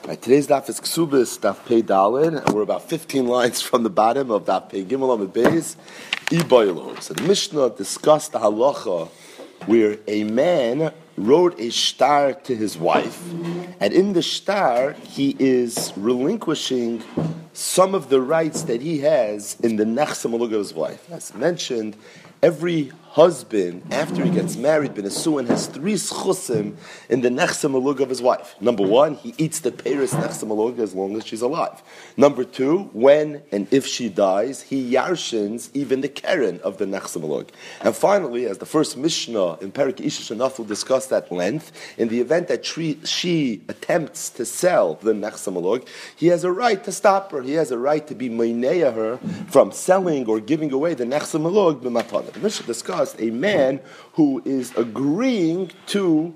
Right, today's daf is Ksubis, daf Pei Daled, and we're about 15 lines from the bottom of daf Pei Gimel Amud Beis, Iboilu. So the Mishnah discussed the halacha where a man wrote a shtar to his wife, and in the shtar he is relinquishing some of the rights that he has in the nechsa malug of his wife. As mentioned, every husband, after he gets married, ben Nesuin, has three schusim in the nechsa malug of his wife. Number one, he eats the peiros nechsa malug as long as she's alive. Number two, when and if she dies, he yarshins even the keren of the nechsa malug. And finally, as the first Mishnah in Perek Isha Shanafel discussed at length, in the event that she attempts to sell the nechsa malug, he has a right to stop her. He has a right to be meineya her from selling or giving away the nechsa malug b'matana. The Mishnah discussed a man who is agreeing to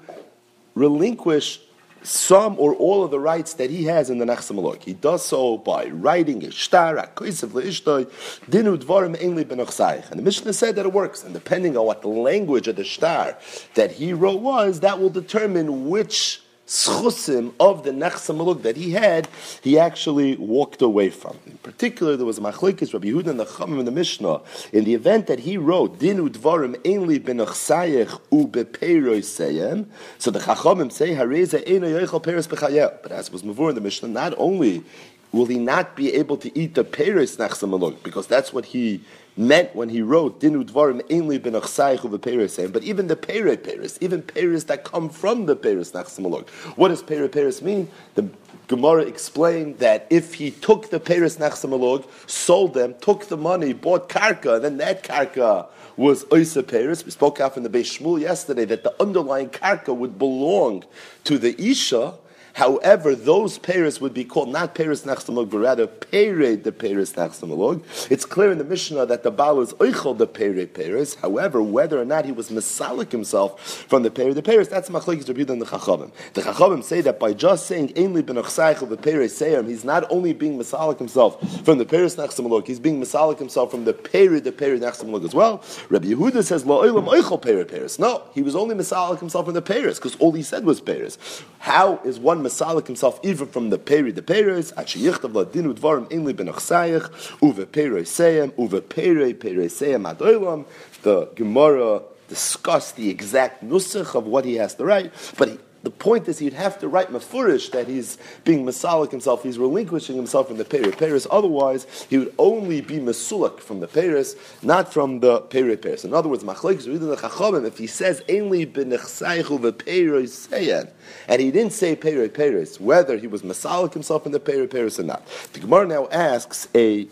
relinquish some or all of the rights that he has in the nechsa malug. He does so by writing a shtar, a kosev leishtoi, dinu dvarim einli benochsayich. And the Mishnah said that it works, and depending on what the language of the shtar that he wrote was, that will determine which schusim of the nechsa malug that he had, he actually walked away from. In particular, there was a machlekes Rabbi Yehuda and the Chachamim in the Mishnah. In the event that he wrote dinu dvarim einli benochsayich u bepeirosayim, so the Chachamim say hareza eino yochel peiros b'chayel. But as was mavur in the Mishnah, not only will he not be able to eat the peiros nechsa malug, because that's what he meant when he wrote dinu dvarim einli benochsayich u bepeirosayim, but even the peiros, even peiros that come from the peiros nechsa malug. What does peiros mean? The Gemara explained that if he took the peiros nechsa malug, sold them, took the money, bought karka, then that karka was oisa peiros. We spoke out in the Beis Shmuel yesterday that the underlying karka would belong to the isha. However, those peiros would be called not peiros nechsa malug, but rather peired the peiros nechsa malug. It's clear in the Mishnah that the Baal is oichel the peiros. However, whether or not he was mesalik himself from the peiros, that's machlekes Rabbi Yehuda and the Chachamim. The Chachamim say that by just saying einli benochsayich of the peiros seyam, he's not only being mesalik himself from the peiros nechsa malug, he's being mesalik himself from the peiros nechsa malug as well. Rabbi Yehuda says lo olam oichel peiros. No, he was only mesalik himself from the peiros because all he said was peiros. How is one mesalik himself even from the peiros? Achi yichtav la dinu dvarim einli benochsayich uve peiros seyam uve peiros seyam adoilam. The Gemara discussed the exact nusach of what he has to write, but the point is he'd have to write mafurish that he's being mesalik himself, he's relinquishing himself from the peiros. Otherwise, he would only be mesulak from the peiros, not from the peiros. In other words, machlekes reading the Chachamim, if he says einli benochsayich uve peiros seyam, and he didn't say peiros, whether he was mesalik himself from the peiros or not. The Gemara now asks a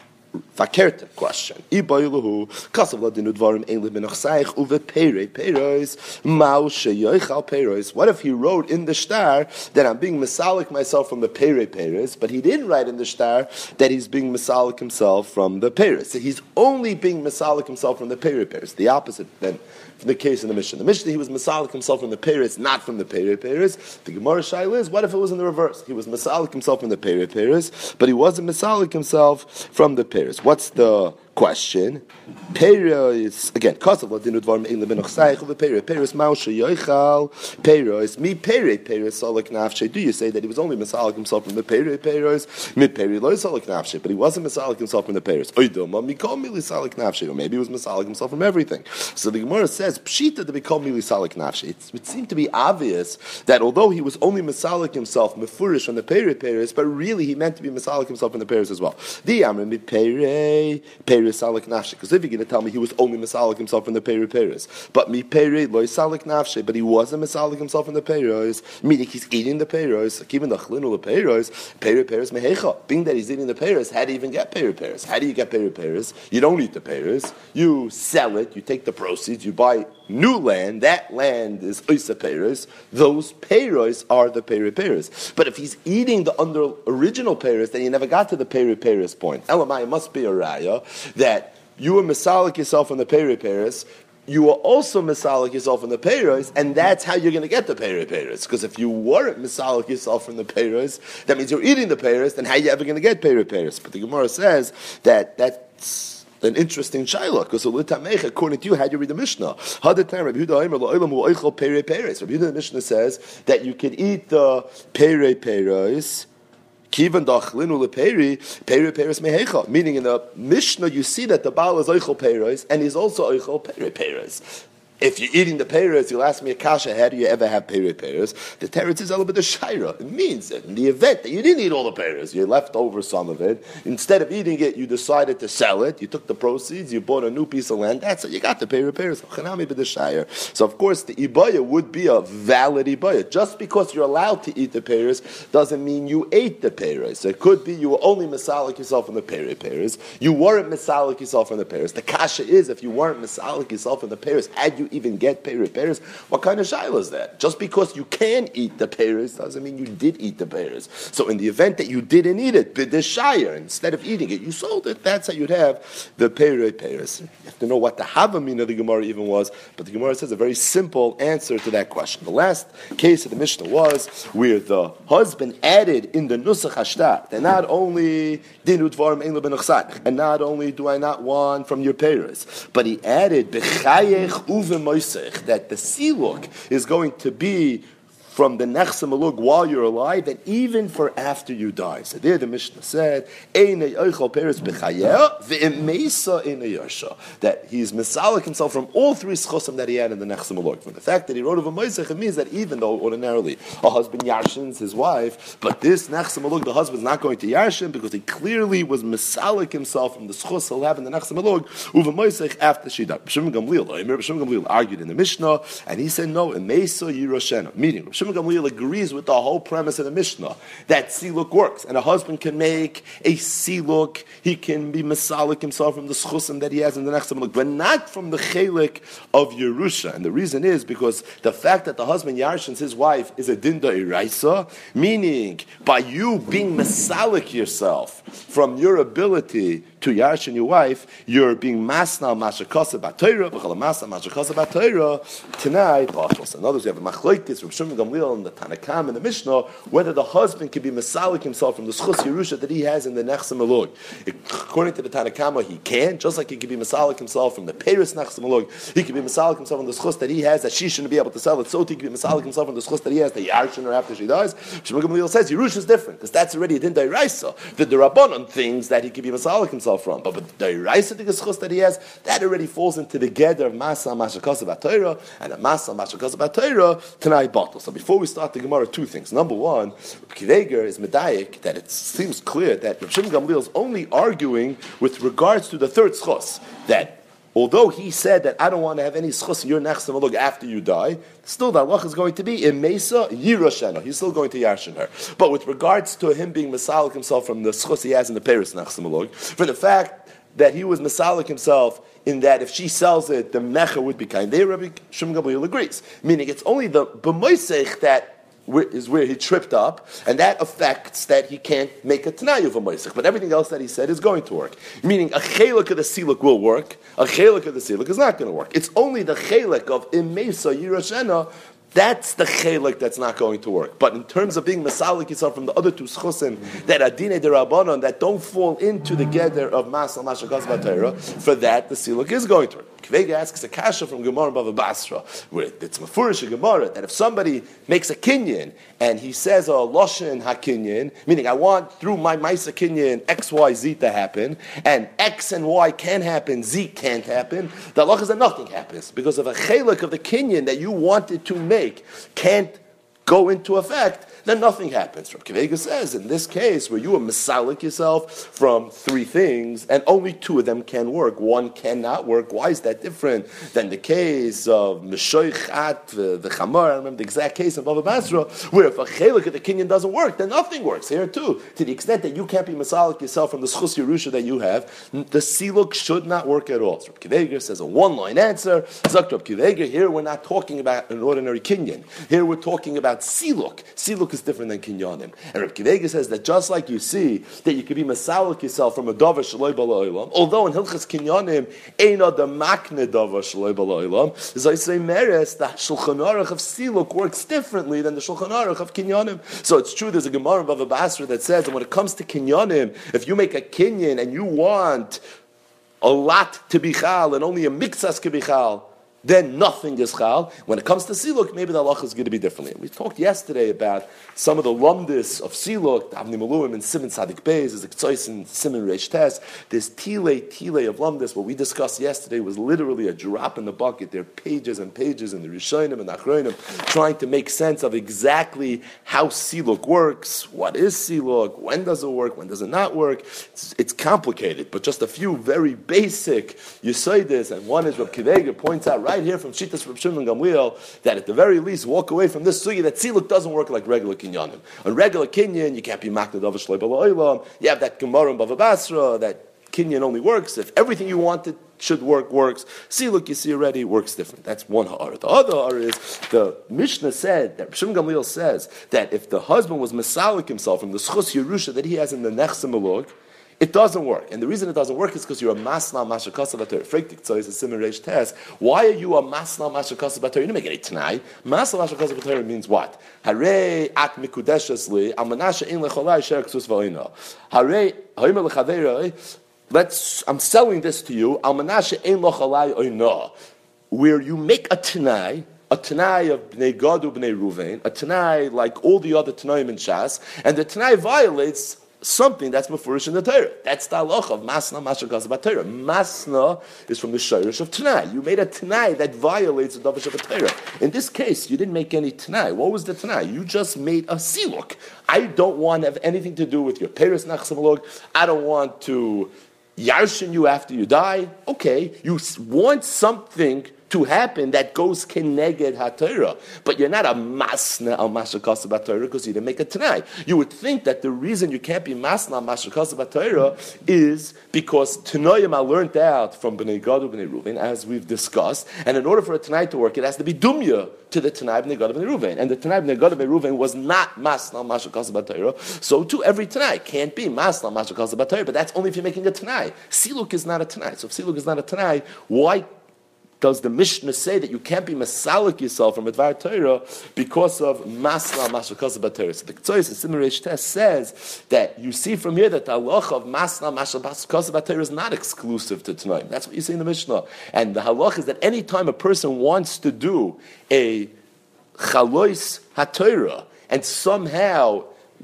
Fakerta question. Iboiluhu kasav ladinu dvarim einli benochsayich uve peiros mao sheyochal peiros. What if he wrote in the shtar that I'm being mesalik myself from the peiros, but he didn't write in the shtar that he's being mesalik himself from the peiros? So he's only being mesalik himself from the peiros. The opposite then from the case in the Mishnah. The Mishnah, he was mesalik himself from the peiros, not from the peiros. The Gemara shaila is, what if it was in the reverse? He was mesalik himself from the peiros, but he wasn't mesalik himself from the peiros. What's the question? Peiros again. Kasav ladinu dvarim einli benochsayich uve peiros mao sheyochal peiros mi peiros salak nafshe. Do you say that he was only mesalik himself from the peiros? Mi peiros lo salak nafshe, but he wasn't mesalik himself from the peiros. Oidoma mikol mili salak nafshe, or maybe he was mesalik himself from everything. So the Gemara says pshita to mikol mili salak nafshe. It would seem to be obvious that although he was only mesalik himself mefurish from the peiros, but really he meant to be mesalik himself from the peiros as well. The amrim mi peiros salik nafshe, because if you're going to tell me he was only mesalik himself from the peiros, but mi peiros lo salik nafshe, but he wasn't mesalik himself from the peiros, meaning he's eating the peiros, like even the chlinu the peiros mehecha, being that he's eating the peiros, how do you even get peiros? How do you get peiros? You don't eat the peiros, you sell it, you take the proceeds, you buy new land, that land is oisa peiros, those peiros are the peiros. But if he's eating the original peiros, then he never got to the peiros point. Elamai, must be a raya that you were mesalik yourself on the peiros, you were also mesalik yourself on the peiros, and that's how you're going to get the peiros. Because if you weren't mesalik yourself from the peiros, that means you're eating the peiros, then how are you ever going to get peiros? But the Gemara says that that's an interesting shaila, because according to you, how do you read the Mishnah? Rabbi Yehuda the Mishnah says that you can eat the pere peres. Meaning in the Mishnah you see that the Baal is oichel peres and he's also oichel pere peres. If you're eating the peres, you'll ask me a kasha, how do you ever have pere peres? The teretz is a little bit of shaira. It means that in the event that you didn't eat all the peres, you left over some of it. Instead of eating it, you decided to sell it. You took the proceeds, you bought a new piece of land. That's it. You got the pere peres. So of course the ibaya would be a valid ibaya. Just because you're allowed to eat the peres doesn't mean you ate the peres. So it could be you were only misalik yourself on the pere peres. You weren't misalik yourself on the peres. The kasha is if you weren't misalik yourself on the peres, had you even get peres, what kind of shayla is that? Just because you can eat the peres doesn't mean you did eat the peres. So in the event that you didn't eat it, b'deshayir, instead of eating it, you sold it, that's how you'd have the peres. You have to know what the havamina of the Gemara even was, but the Gemara says a very simple answer to that question. The last case of the Mishnah was where the husband added in the nusach hashtar that not only dinu dvarim ein lo b'nachsach, and not only do I not want from your peres, but he added b'chayech uve moisech, that the siluk is going to be from the nechsa malug while you're alive, and even for after you die. So there the Mishnah said, that he's misalik himself from all three schusim that he had in the nechsa malug. From the fact that he wrote of a moisech, it means that even though ordinarily a husband yarshins his wife, but this nechsa malug, the husband's not going to yarshin because he clearly was misalik himself from the schus he'll have in the nechsa malug uva moisech after she died. Shimon Gamliel argued in the Mishnah, and he said no, emesa yiroshena, meaning Shimon Gamliel agrees with the whole premise of the Mishnah that siluk works, and a husband can make a siluk. He can be masalik himself from the schusim that he has in the next maluk, but not from the chelik of Yerusha. And the reason is because the fact that the husband yarshins his wife is a dinda iraisa, meaning by you being masalik yourself from your ability to yarshin your wife, you're being masna mashakasa b'Torah, b'chala masna mashakasa b'Torah tonight. In other words, you have a machlokes from Shimon Gamliel and the Tanakam and the Mishnah whether the husband can be masalik himself from the schus Yerusha that he has in the nechsa malug. According to the Tanakama, he can, just like he can be masalik himself from the Paris nechsa malug. He can be masalik himself from the schus that he has that she shouldn't be able to sell it. So he can be masalik himself from the schus that he has the yarshin her after she dies. Shimon Gamliel says Yerusha is different because that's already a din da'iraisa. The Rabbanon things that he can be masalik himself from, but the da'iraisa the schus that he has, that already falls into the gather of masa mashakasa b'Torah, and the masa mashakasa b'Torah tonight bottle. So before we start the Gemara, two things. Number one, Kiveger is medayik that it seems clear that Rav Shimon Gamliel is only arguing with regards to the third schos, that although he said that I don't want to have any schos in your nechsa malug after you die, still the halach is going to be in mesa yiroshena. He's still going to yarshin her. But with regards to him being masalik himself from the schos he has in the Paris nechsa malug, for the fact that he was masalik himself in that if she sells it, the mecha would be kind. There, Rabbi Shimon Gamliel agrees. Meaning it's only the b'moisech that is where he tripped up, and that affects that he can't make a t'nayu of a moisech. But everything else that he said is going to work. Meaning a chelik of the siluk will work, a chelik of the siluk is not going to work. It's only the chelik of imesa yiroshena, that's the chelik that's not going to work. But in terms of being masalik yourself from the other two schusim that adine de rabbanon that don't fall into the gather of masal mashakas b'Torah, for that the siluk is going to work. Kvega asks a kasha from Gemara Bava Basra, where it's mafurish a Gemara that if somebody makes a kinyan and he says a loshen hakinyan, meaning I want through my maisa kinyan X Y Z to happen, and X and Y can happen, Z can't happen, the halach is that nothing happens because of a chelik of the kinyan that you wanted to make can't go into effect, then nothing happens. Rav Kivega says, in this case, where you are misalik yourself from three things, and only two of them can work, one cannot work, why is that different than the case of Meshoichat, the Chamar, I remember the exact case in Bava Basra, where if a chelik of the kinyan doesn't work, then nothing works. Here too, to the extent that you can't be misalik yourself from the schus Yerusha that you have, the siluk should not work at all. So Rav Kivega says a one-line answer. Zakt Rav Kivega, here we're not talking about an ordinary kinyan. Here we're talking about siluk. Siluk is different than kinyanim. And Reb Kivega says that just like you see that you can be masalik yourself from a davar shaloi bala olam, although in Hilchas Kinyanim eina the makne davar shaloi bala olam, as I say meres, the Shulchan Aruch of siluk works differently than the Shulchan Aruch of kinyanim. So it's true there's a Gemara of Bava Basra that says that when it comes to kinyanim, if you make a kinyan and you want a lot to be chal and only a mixas can be chal, then nothing is chal. When it comes to siluk, maybe the halacha is going to be differently. We talked yesterday about some of the lumdis of siluk, Avni Maluim and Simon Sadik Beis, there's a Ktsois and Simon Reish Tes, there's tile of lumdis. What we discussed yesterday was literally a drop in the bucket. There are pages and pages in the Rishonim and Achronim trying to make sense of exactly how siluk works, what is siluk, when does it work, when does it not work. It's complicated, but just a few very basic Yesodis, and one is Reb Kiveger points out right here from Shittas Reb Shimon Gamliel that at the very least walk away from this sugi that siluk doesn't work like regular kinyanim. On regular kinyan, you can't be maknad of a shloi b'lo'ilam. You have that Gemara in Bava Basra that kinyan only works if everything you wanted should works. Siluk, you see already, works different. That's one ha'ara. The other ha'ara is the Mishnah said, that Shimon Gamliel says, that if the husband was mesalik himself from the schus Yerusha that he has in the Nechse Melog, it doesn't work. And the reason it doesn't work is because you're a masna mashakasa bater. Frektik tzoy is a similar test. Why are you a masna mashakasa bater? You don't make any t'nai. Masna mashakasa bater means what? Hare at mikudeshes li, al manasha in lecholai sher ksus v'oino. Hare, ha'im lechaveiroi, I'm selling this to you, al manasha in lecholai oino. Where you make a t'nai of Bnei Gad u Bnei Ruvain, a t'nai like all the other t'naim in Shas, and the t'nai violates something that's mefurish in the Torah. That's the halacha of masna mashakasa b'Torah. Masna is from the shirish of Tanai. You made a Tanai that violates the davar of Torah. In this case, you didn't make any Tanai. What was the Tanai? You just made a siluk. I don't want to have anything to do with your Peres Nachsamolog. I don't want to yarshin you after you die. Okay, you want something to happen that goes keneged haTorah, but you're not a masna al mashakasa b'Torah because you didn't make a tanai. You would think that the reason you can't be masna al mashakasa b'Torah is because tanoim are learned out from Bnei Gad u Bnei Ruvain, as we've discussed, and in order for a tanai to work, it has to be dumya to the tanai Bnei Gad u Bnei Ruvain, and the tanai Bnei Gad u Bnei Ruvain was not masna al mashakasa b'Torah. So too, every tanai can't be masna al mashakasa b'Torah, but that's only if you're making a tanai. Siluk is not a tanai. So if siluk is not a tanai, why does the Mishnah say that you can't be masalik yourself from Advar Torah because of masna mashakasa b'Torah? So the Ktsois and Simon Reish Tes says that you see from here that the halacha of masna mashakasa b'Torah is not exclusive to Tanaim. That's what you see in the Mishnah. And the halacha is that any time a person wants to do a chalois haTorah and somehow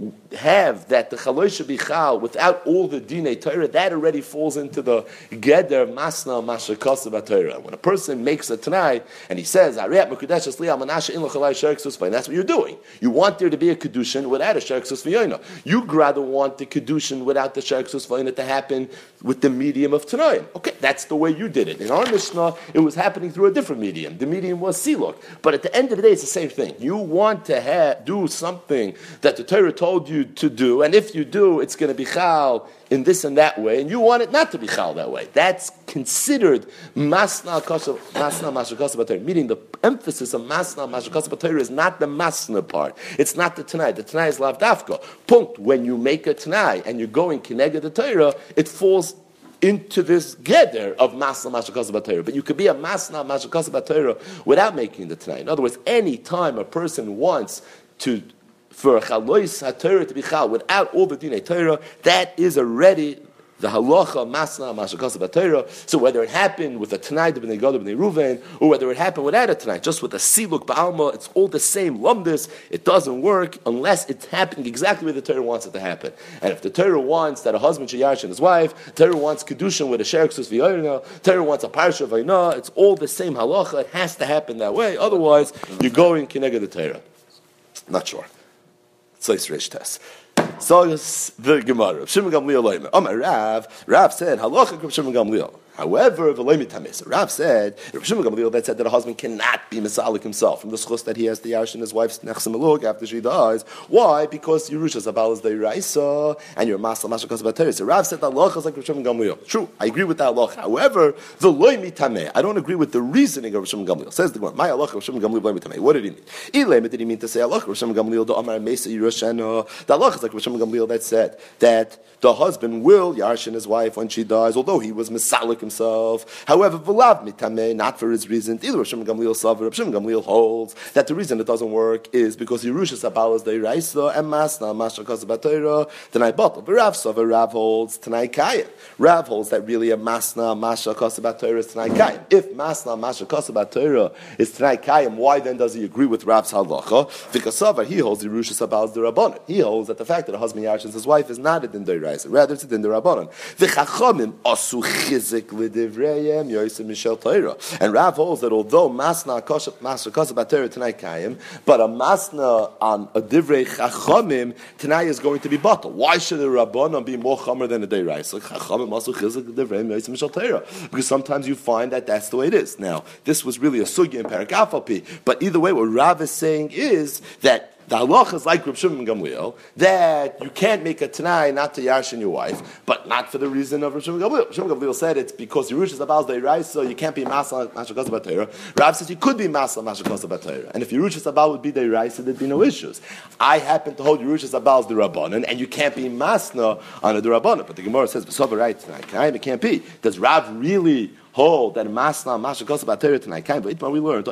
have that the chalosh should be chal without all the dinei Torah, that already falls into the geder masna mashakasa b'Torah. When a person makes a tanai and he says, that's what you're doing. You want there to be a kedushin without a sherksus v'yoina. You'd rather want the kedushin without the sherksus v'yoina to happen with the medium of tanai. Okay, that's the way you did it. In our Mishnah, it was happening through a different medium. The medium was siluk. But at the end of the day, it's the same thing. You want to do something that the Torah told you to do, and if you do, it's going to be chal in this and that way, and you want it not to be chal that way. That's considered masna mashakasa b'Torah, meaning the emphasis of masna mashakasa b'Torah is not the masna part. It's not the tanai. The tanai is lav dafka. Punkt. When you make a tanai and you're going kineged the Torah, it falls into this geder of masna mashakasa b'Torah. But you could be a masna mashakasa b'Torah without making the tanai. In other words, any time a person wants for a chalois haTorah to be chal without all the dinei Torah, that is already the halacha masna mashakasa b'Torah. So whether it happened with a tanai b'nei Gad b'nei Ruvain, or whether it happened without a tanai, just with a siluk ba'alma, it's all the same lumdis. It doesn't work unless it's happening exactly where the Torah wants it to happen. And if the Torah wants that a husband should yarshin his wife, Torah wants kedushin with a sherksus v'yoina, Torah wants a parsha v'yoina, it's all the same halacha. It has to happen that way. Otherwise, you're going kineged the Torah. Not sure. So the Gemara. Shimon Gamliel Amar Rav said, halacha of Shimon Gamliel. However, Rav said, Shimon Gamliel that said that a husband cannot be misalik himself from the schus that he has the yarshin his wife's nechse melug after she dies. Why? Because Yerusha's abal is the Raisa and your masal mashakos b'Torah. So Rav said that halacha is like Shimon Gamliel. True, I agree with that halacha. However, the loy mitameh, I don't agree with the reasoning of Shimon Gamliel. Says the Gemara, my halacha of Shimon Gamliel loy mitameh. What did he mean? Ilay did he mean to say halacha of Shimon Gamliel do amar mesa Yerushana? The halacha is like Shimon Gamliel that said that the husband will yarshin his wife when she dies, although he was misalik himself. However, v'lav mitameh, not for his reason. Either Rav Shimon Gamliel savar, Rav Shimon Gamliel holds that the reason it doesn't work is because Yerushas Abal is Deiraisa and Masna Masha Kasabatayra Tanai Batal. But Rav savar, Rav holds Tanai Kayim. Rav holds that really a Masna Masha Kasabatayra is Tanai Kayim. If Masna Masha Kasabatayra is Tanai Kayim, why then does he agree with Rav's halacha? Because savar, he holds Yerushas Abal is the Rabbanon. He holds that the fact that a husband yarshes his wife is not a din Deiraisa, rather it's a din Rabbanon. The Chachamim asu chizik l'divrayim yoysim mishel Torah. And Rav holds that although Masna Kasabatayra Tanai Kayim, but a Masna on a divrei Chachamim Tanai is going to be batal. Why should a Rabbanon be more chamer than a Deiraisa? Chachamim asu chizik l'divrayim yoysim mishel Torah. Because sometimes you find that that's the way it is. Now, this was really a sugya in Perek Afalpi, but either way, what Rav is saying is that the halacha is like Rav Shimon Gamliel, that you can't make a Tanai not to yarshin your wife, but not for the reason of Rav Shimon Gamliel. Rav Shimon Gamliel said it's because Yerush is about the Deiraisa, so you can't be Masal Mashal Kosa B'Torah. Rav says you could be Masal Mashal Kosa B'Torah. And if Yerush is about would be the Deiraisa, there'd be no issues. I happen to hold Yerush is about the Rabbanan, and you can't be Masna on the Rabbanan. But the Gemara says, B'Sover right tonight, it can't be. Does Rav really hold that Masna Masha Kosa B'Torah tonight? We learned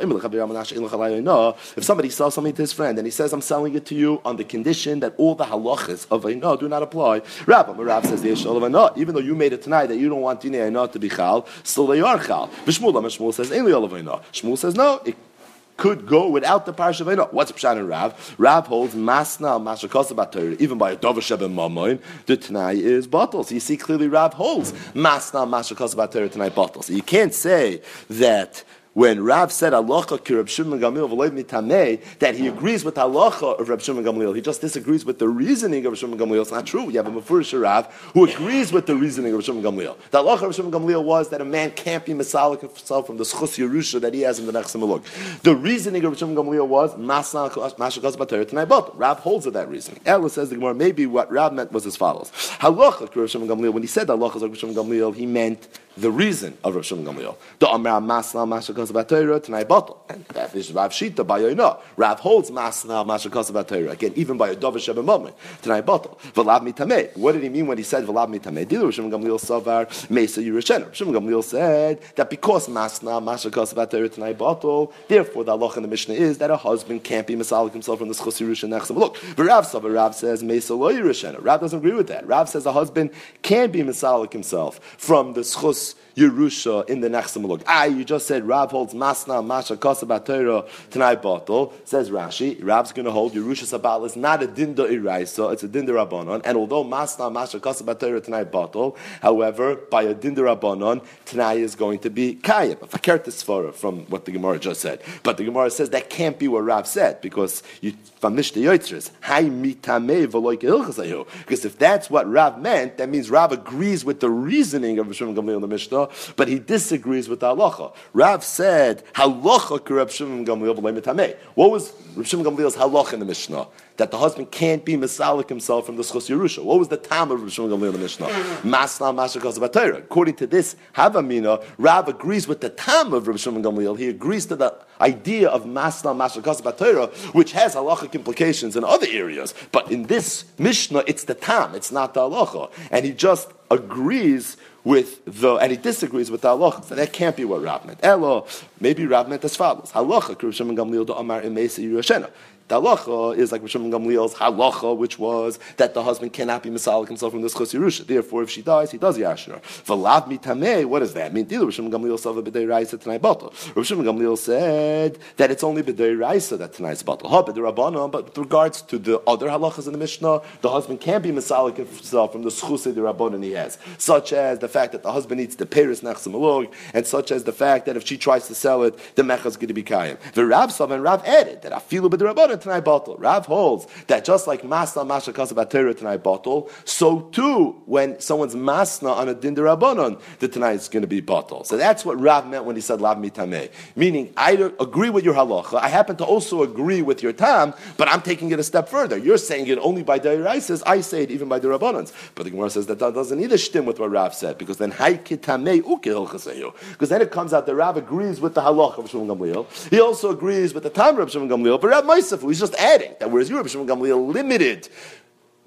if somebody sells something to his friend and he says, I'm selling it to you on the condition that all the halachas of Eino do not apply. Rav says the Yeshol of Eino, even though you made it tonight that you don't want Dinei Eino to be Chal, still they are Chal. Shmuel says, Ein li Olav Eino. Shmuel says, no, it could go without the parsha of Eino. What's Pshat and Rav? Rav holds Masna Masha Kosa B'Torah, even by a Dover Sheb and Mamoin, the Tanai is bottle. So you see clearly Rav holds Masna Masha Kosa B'Torah Tanai bottle. So you can't say that when Rav said halacha ki Reb Shimon Gamliel v'loy mitamei, that he agrees with halacha of Reb Shimon Gamliel. He just disagrees with the reasoning of Reb Shimon Gamliel. It's not true. You have a Mefurish Rav who agrees with the reasoning of Reb Shimon Gamliel. The halacha of Reb Shimon Gamliel was that a man can't be mesalik himself from the schus Yerusha that he has in the next Maluk. The reasoning of Reb Shimon Gamliel was Masna Masha Kosa B'Torah Tanai Bottle. Rav holds of that reasoning. Ella says the Gemara, maybe what Rav meant was as follows. Halacha ki Reb Shimon Gamliel, when he said halacha of Reb Shimon Gamliel, he meant the reason of Rav Shimon Gamliel. The Amar Masna Masha Kosa B'Torah Tanai Bottle. And that is Rav Shita by Yoina. Rav holds Masna Masha Kosa B'Torah. Again, even by a Dover Sheb moment. Tanai Bottle. V'lav mitamei. What did he mean when he said V'lav mitamei? Did Rav Shimon Gamliel savar Mesa Yerushen? Rav Shimon Gamliel said that because Masna Masha Kosa B'Torah Tanai Bottle, therefore the halacha in the Mishnah is that a husband can't be mesalik himself from the schus Yerushen nechsem. Look, but Rav savar, Rav says Mesa Lo Yerushen. Rav doesn't agree with that. Rav says a husband can be mesalik himself from the schus Yerusha in the Nechsem Maluk. You just said Rav holds Masna Masha Kosa B'Torah Tanai Bottle. Says Rashi, Rav's going to hold Yerusha Sabal is not a Dinda Iraisa, it's a Dinda Rabbanon. And although Masna Masha Kosa B'Torah Tanai Bottle, however, by a Dinda Rabbanon, Tanai is going to be Kayim. If I care this far from what the Gemara just said. But the Gemara says that can't be what Rav said, because from Mishnah Yotzres, Hai Mitamei V'loi Kehilchasayu. Because if that's what Rav meant, that means Rav agrees with the reasoning of Rav Shimon Gamliel in the Mishnah, but he disagrees with the halacha. Rav said, halacha ki Reb Shimon Gamliel v'lei mitamei. What was Reb Shimon Gamliel's halacha in the Mishnah? That the husband can't be mesalik himself from the schus Yerusha. What was the tam of Reb Shimon Gamliel in the Mishnah? Masna Masha Kosa B'Torah. According to this Havamina, Rav agrees with the tam of Reb Shimon Gamliel. He agrees to the idea of Masna Masha Kosa B'Torah, which has halachic implications in other areas. But in this Mishnah, it's the tam, it's not the halacha. And he just agrees with and he disagrees with the halacha. So that can't be what Rav meant. Elo, maybe Rav meant as follows. Halacha ki Reb Shimon Gamliel do amar imesa Yerushena. The halacha is like Reb Shimon Gamliel's halacha, which was that the husband cannot be mesalik himself from the schus Yerusha. Therefore, if she dies, he does yashir. V'lav mitamei, what does that mean? Reb Shimon Gamliel said b'dei raisa Tanai Bottle. Reb Shimon Gamliel said that it's only b'dei raisa that Tanai is Bottle. B'dei Rabbanon, but with regards to the other halachas in the Mishnah, the husband can't be mesalik himself from the schus the Rabbanon he has, such as the fact that the husband eats the peris nechsem alog, and such as the fact that if she tries to sell it, the mecha is going to be kayim. The Rav saw and Rav added that afilu b'dei Rabbanon Tanai Bottle. Rav holds that just like Masna Masha Kosa B'Torah Tanai Bottle, so too when someone's Masna on a Din D'Rabbanon, the Tanai is going to be Bottle. So that's what Rav meant when he said Lav Mitameh. Meaning, I agree with your halacha, I happen to also agree with your tam, but I'm taking it a step further. You're saying it only by D'Oraises, I say it even by D'Rabbanons. But the Gemara says that doesn't need a shtim with what Rav said, because then Haikitameh Ukehilchaseyu. Because then it comes out that Rav agrees with the halacha of Shimon Gamliel. He also agrees with the tam of Shimon Gamliel, but Rav Meisafu, he's just adding that whereas you, Rabbi Shimon Gamliel, limited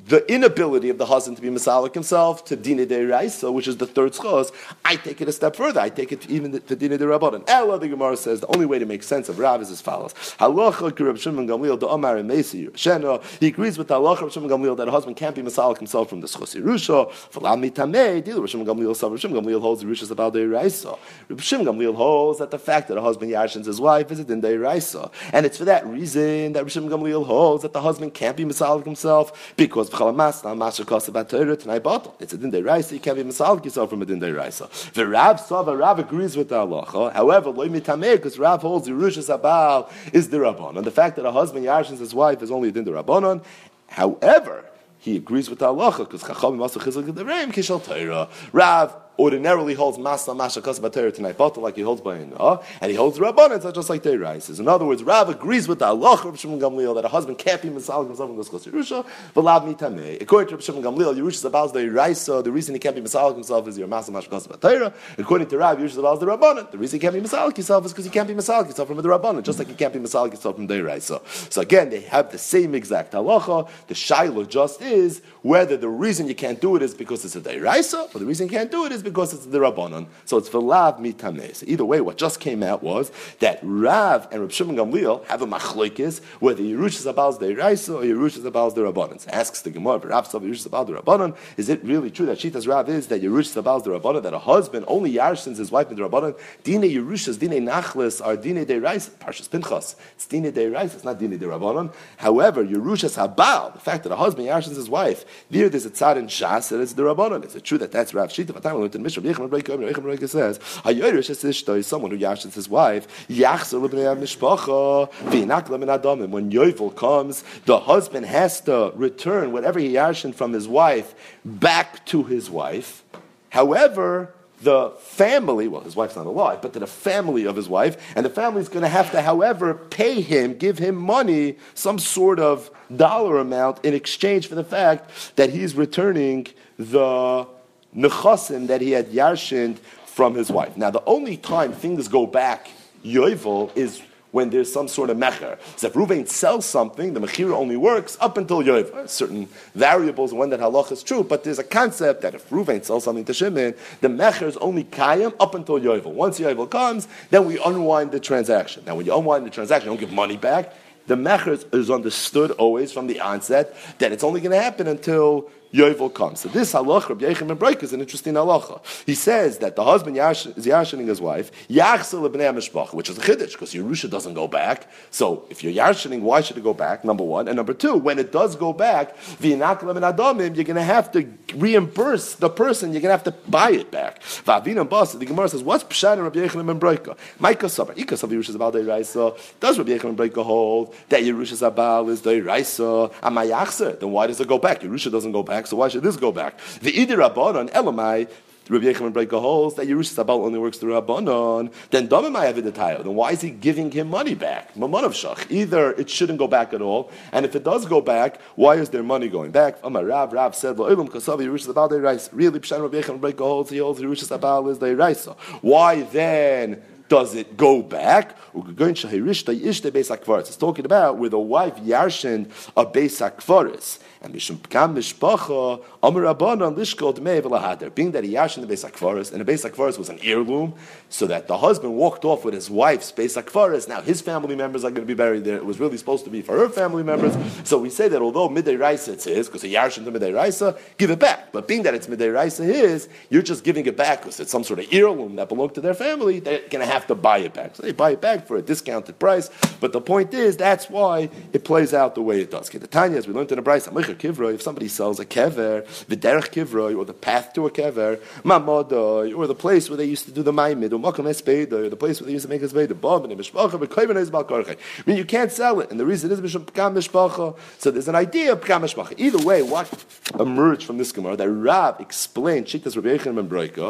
the inability of the husband to be Masalik himself to Dina de Raisa, which is the third schos, I take it a step further. I take it even to Dina de Rabbanan. Ella, the Gemara says, the only way to make sense of Rav is as follows. Halacha ki Reb Shimon Gamliel the Amar Meisi Shena. He agrees with the halacha of Shimon Gamliel that a husband can't be Masalik himself from the schos Yerusha. V'lam mitamei, Reb Shimon Gamliel holds Yerusha's about de Raisa. Reb Shimon Gamliel holds that the fact that a husband yarshins his wife is a Din de Raisa. And it's for that reason that Reb Shimon Gamliel holds that the husband can't be Masalik himself because it's a din deraisa. You can't be misalik yourself from a din deraisa. The Rav agrees with the halacha. However, lo mitameh, because Rav holds Yerushas Abal is the Rabbanon. The fact that a husband yarshins his wife is only a din derabanan. However, he agrees with the halacha because Chachamim also chizuk the reim kishal Torah. Rav ordinarily holds Masna Masha Kasbatera tonight, like he holds by and he holds Rabbanan, it's just like they rises. In other words, Rav agrees with the halacha of Shimon Gamliel that a husband can't be Masalik himself in this Chos Yerusha, but Lav Mitameh. According to Shimon Gamliel, Yerusha's about the Raisa, the reason he can't be Masalik himself is your Masna Masha Kasbatera. According to Rav, Yerusha's about the Rabbanan. The reason he can't be Masalik himself is because he can't be Masalik himself from the Rabbanan, just like he can't be Masalik himself from the Raisa. So again, they have the same exact halacha. The Shiloh just is whether the reason you can't do it is because it's a Deiraisa, or the reason you can't do it is because it's the Rabbanon. So it's v'lav mitameh. So either way, what just came out was that Rav and Reb Shimon Gamliel have a machlokes whether Yerushas Abal's Deiraisa or Yerushas Abal's the Rabbanon. So asks the Gemara, Rav Sav Yerushas Abal the Rabbanon, is it really true that Shitas Rav is that Yerushas Abal's the Rabbanon, that a husband only yarshins his wife in the Rabbanon? Dine Yerushas, Dine Nachlis are Dine Deiraisa, Parshas Pinchas. It's Dine Deiraisa, it's not Dine De Rabbanon. However, Yerushas Abal, the fact that a husband yarshins his wife, there's a tzad in Shas that it's the Rabbanon. Is it true that that's Rav Shita? By the time we went to the Mishnah, Yechim says, "Hayoresh is someone who yashins his wife. Yachzer l'bnei mishpacha v'inakla min adamim." When Yovel comes, the husband has to return whatever he yashin from his wife back to his wife. However, the family, well, his wife's not alive, but to the family of his wife, and the family's going to have to, however, pay him, give him money, some sort of dollar amount in exchange for the fact that he's returning the nechasim that he had yarshined from his wife. Now, the only time things go back yovel is when there's some sort of mecher. So if Ruvain sells something, the mechira only works up until yovel. Certain variables when that halach is true, but there's a concept that if Ruvain sells something to Shimon, the mecher is only kayim up until yovel. Once yovel comes, then we unwind the transaction. Now, when you unwind the transaction, you don't give money back. The mecher is understood always from the onset that it's only going to happen until Yovel comes. So this halacha, Rabbi Yechim ben Broik, is an interesting halacha. He says that the husband is yarshining his wife, yachzel lebnei mishpacha, which is a chiddush, because Yerusha doesn't go back. So if you're yarshining, why should it go back? Number one. And number two, when it does go back, v'inakla min adamim, you're going to have to reimburse the person, you're going to have to buy it back. V'avinam bas, the Gemara says, what's pshat in Rabbi Yechim ben Broik? Maika sabar, ika sabar Yerusha's abal deiraisa. Does Rabbi Yechim ben Broik hold that Yerusha's abal is deiraisa? Amayachzer, then why does it go back? Yerusha doesn't go back. So why should this go back? The Idir Rabbanon Elamai, Rabbi Yechim ben Broik holds that Yerusha's Abal only works through Rabbanon. Then Damimai Avidatayo. Then why is he giving him money back? Maman of Shach. Either it shouldn't go back at all, and if it does go back, why is there money going back? Amar Rav said, Lo'ilam Kasavi Yerusha's Abal Deiraisa. Really, Pshan Rabbi Yechim ben Broik holds Yerusha's Abal is Deiraisa. Why then does it go back? It's talking about where the wife yarshin a beis hakvaris. And mishum pkam mishpacha amar rabbanan lishkol dmei v'lahader. Being that he yarshin the beis hakvaris, and the beis hakvaris was an heirloom, so that the husband walked off with his wife's beis hakvaris. Now his family members are going to be buried there. It was really supposed to be for her family members. So we say that although midday raisa it's his, because he yarshin the midday raisa, give it back. But being that it's midday raisa his, you're just giving it back because it's some sort of heirloom that belonged to their family. They're going to have to buy it back. So they buy it back for a discounted price. But the point is, that's why it plays out the way it does. The Tanya, as we learned in the Brayso, if somebody sells a kever, the derech kivroi, or the path to a kever, mamadoi, or the place where they used to do the maimid, or makam espedoi, or the place where they used to make a speda, bom, and mishpacha, but koivin is balkarchei. I mean, you can't sell it, and the reason is mishum pkam mishpacha. So there's an idea of pkam mishpacha. Either way, what emerged from this Gemara that Rav explained, Shiktas Rabbi Yechim ben Broika,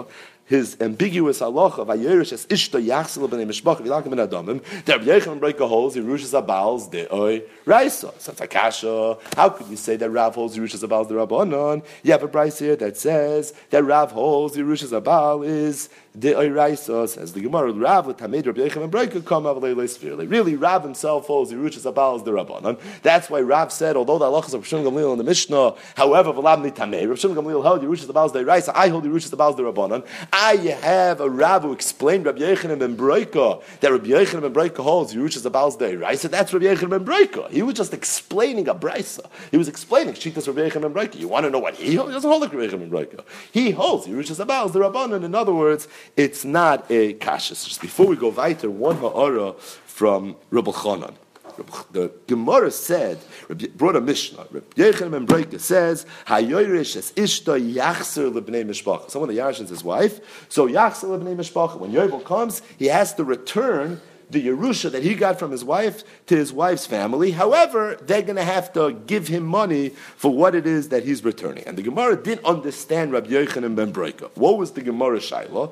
his ambiguous halacha of Ayerish as Ishta Yachsel b'nei Mishpach v'yilachim ben Adamim, that Rabbi Yochanan ben Breka holds Yerushas Abals de'oi Raisa. So it's like Kasha. How could you say that Rav holds Yerushas Abals the Rabbanon? You have a price here that says that Rav holds Yerushas Abal is de'oi Raisa. Says the Gemara, Rav l'tamed Rabbi Yochanan ben Breka come avlei spherely. Really, Rav himself holds Yerushas Abal as the Rabbanon. That's why Rav said, although the halachas of Rav Shimon Gamliel in the Mishnah, however, v'lam nitamei, Rav Shimon Gamliel held Yerushas Abal as the Raisa. I hold Yerushas Abal as the Rabbanon. I have a Rav who explained Rabbi Yochanan ben Breka that Rabbi Yochanan ben Breka holds Yerushas Abal's day Raisa. That's Rabbi Yochanan ben Breka. He was just explaining a Brisa. He was explaining Shitas Rabbi Yochanan ben Breka. You want to know what he holds? He doesn't hold like Rabbi Yochanan ben Breka. He holds Yerushas Abal's the Rabbanon. In other words, it's not a kashas. Just before we go weiter, one ha'ara from Rabbi Chanan. The Gemara said, brought a Mishnah. Rabbi Yochanan ben Breka says, "Hayoirish es ishta yachser lebnei mishpacha." Someone that yarshins his wife, so yachser lebnei mishpacha. When Yovel comes, he has to return the Yerusha that he got from his wife to his wife's family. However, they're going to have to give him money for what it is that he's returning. And the Gemara didn't understand Rabbi Yochanan ben Breka. What was the Gemara Shaila?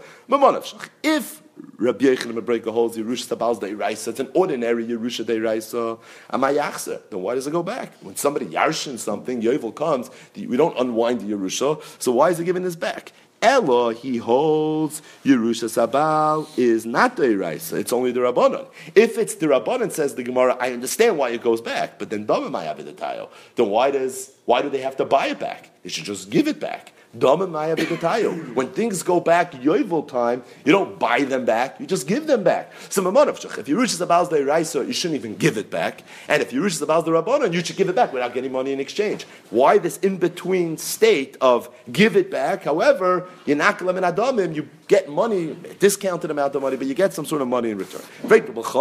If Rabbi Yochanan ben Breka holds Yerusha Sabal's Deiraisa, it's an ordinary Yerusha Deiraisa, Amayachser, then why does it go back? When somebody yarshin something, Yovel comes, we don't unwind the Yerusha, so why is he giving this back? Ella, he holds Yerusha Sabal is not the Eraisa, it's only the Rabbanon. If it's the Rabbanon, says the Gemara, I understand why it goes back, but then then why do they have to buy it back? They should just give it back. When things go back Yovel time, you don't buy them back, you just give them back. So if Yerusha Sabal's the Eraisa, you shouldn't even give it back. And if Yerusha Sabal's the Rabbanon, you should give it back without getting money in exchange. Why this in-between state of give it back? However, you get money, a discounted amount of money, but you get some sort of money in return. Why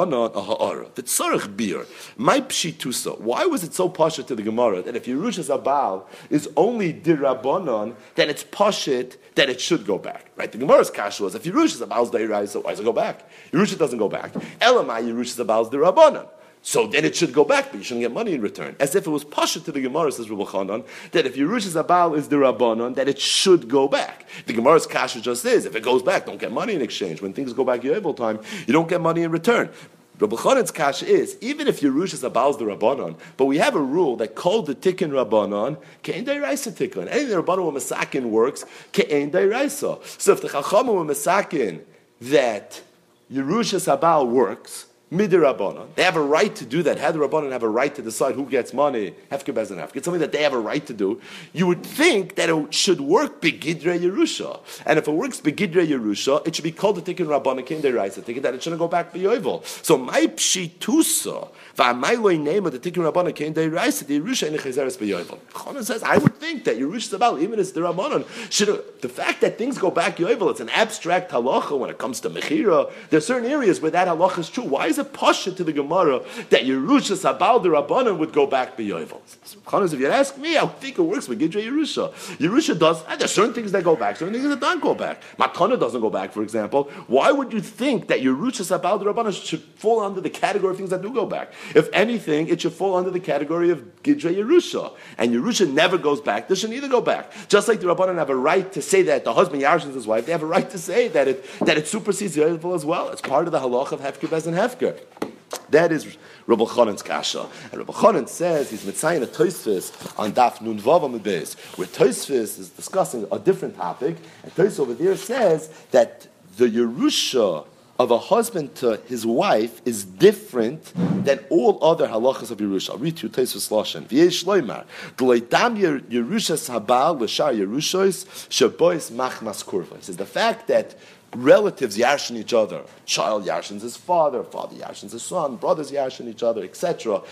was it so pasha to the Gemara that if Yerusha Sabal is only dirabbanon, then it's pashit that it should go back, right? The Gemara's kasha was if Yerusha Sabal's deirai, so why does it go back? Yerusha doesn't go back. Elamai Yerusha Sabal's dirabbanon. So then it should go back, but you shouldn't get money in return. As if it was pasha to the Gemara, says Rabbi Chanan, that if Yerusha Zabal is the Rabbanon, that it should go back. The Gemara's kasha just is, if it goes back, don't get money in exchange. When things go back Yovel time, you don't get money in return. Rabbi Chanan's kasha is, even if Yerusha Zabal is the Rabbanon, but we have a rule that called the Tikkun Rabbanon, Ke'en Deiraisa Tikkun. Anything the Rabbanon with Masakin works, Ke'en Deiraisa. So if the Chachamim with Masakin that Yerusha Zabal works, Midirabbanon. They have a right to do that. Had the Rabbanon have a right to decide who gets money, Hefker Bez and Hefker. It's something that they have a right to do. You would think that it should work Begidre Yerusha. And if it works Begidre Yerusha, it should be called the Tikkun Rabbanon King Deiraisa. Thinking that it shouldn't go back to Yovel. So my Pshitusa, V'amaylo name of the Tikkun Rabbanon King Deiraisa, the Yerusha in the Chazeres Beyovel. Chanan says, I would think that Yerusha Zabal, even as the Rabbanon, the fact that things go back Yovel, it's an abstract halacha when it comes to Mechira. There are certain areas where that halacha is true. Why is it pasha to the Gemara that Yerusha Sabal the Rabbanon would go back to Yovel? If you ask me, I think it works with Gidra Yerusha. Yerusha does, and there's certain things that go back, certain things that don't go back. Matana doesn't go back, for example. Why would you think that Yerusha Sabal the Rabbanon should fall under the category of things that do go back? If anything, it should fall under the category of Gidra Yerusha. And Yerusha never goes back, this should neither go back. Just like the Rabbanon have a right to say that the husband yarshins his wife, they have a right to say that it supersedes Yovel as well. It's part of the halach of Hefker Bez and Hefker. That is Rabbi Chanan's kasha. And Rabbi Chanan says he's mitzayin a Tosfos on Daf Nun Vav Amud Beis, where Tosfos is discussing a different topic, and Tosfos over there says that the Yerusha of a husband to his wife is different than all other halachas of Yerusha. I'll read to you Tosfos Lashon. V'yesh loymar, d'leidam Yerusha sabal l'shar Yerushos shabois machmas kurva. He says the fact that relatives yarshin each other, child yarshins his father, father yarshins his son, brothers yarshin each other, etc.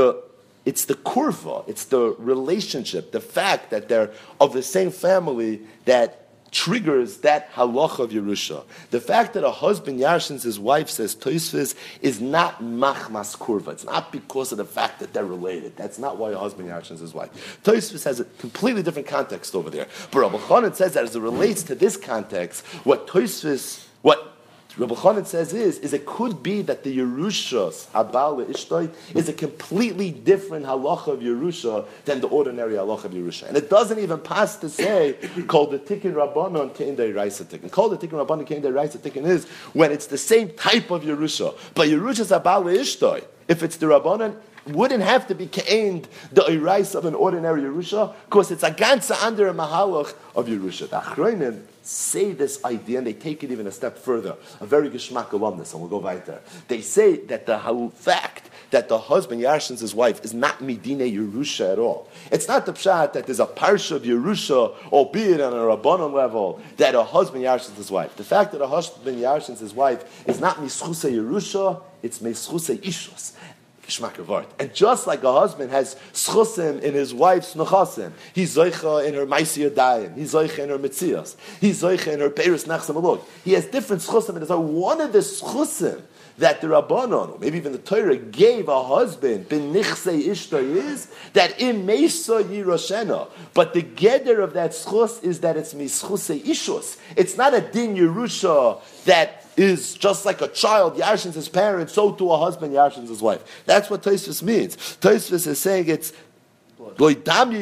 It's the kurva, it's the relationship, the fact that they're of the same family that triggers that halacha of Yerusha. The fact that a husband yarshins his wife, says Tosfos, is not machmas kurva. It's not because of the fact that they're related. That's not why a husband yarshins his wife. Tosfos has a completely different context over there. But Rabbi Chanan says that as it relates to this context, what Rabbi Chanan says is it could be that the Yerushas Habal Ishtoi is a completely different halacha of Yerusha than the ordinary halacha of Yerusha, and it doesn't even pass to say called the Tikkun Rabbanon Kein Deiraisa Tikkun. Called the Tikkun Rabbanon Kein Deiraisa Tikkun is when it's the same type of Yerusha, but Yerusha's Habal Ishtoi. If it's the Rabbanon, wouldn't have to be ka'ained the irais of an ordinary Yerusha, because it's a ganza under a mahalach of Yerusha. The Achronim say this idea, and they take it even a step further. A very geschmack alumnus, and we'll go right there. They say that the fact that the husband yarshins his wife is not midine Yerusha at all. It's not the pshat that there's a parsha of Yerusha, albeit on a rabbanon level, that a husband yarshins his wife. The fact that a husband yarshins his wife is not mischuse Yerusha, it's mischuse ishus. And just like a husband has schusim in his wife's nechasim, he's zoicha in her ma'aseh yadayim, he's zoicha in her mitzias, he's zoicha in her peiros nachsim alog. He has different schusim in his wife. One of the schusim that the Rabbanon, or maybe even the Torah, gave a husband, ben nichsei ishta, is that im meisa yiroshena. But the geder of that schus is that it's mischusei ishus. It's not a din Yerusha that is just like a child yarshins his parents, so to a husband yarshins his wife. That's what Tosfos means. Tosfos is saying it's this is not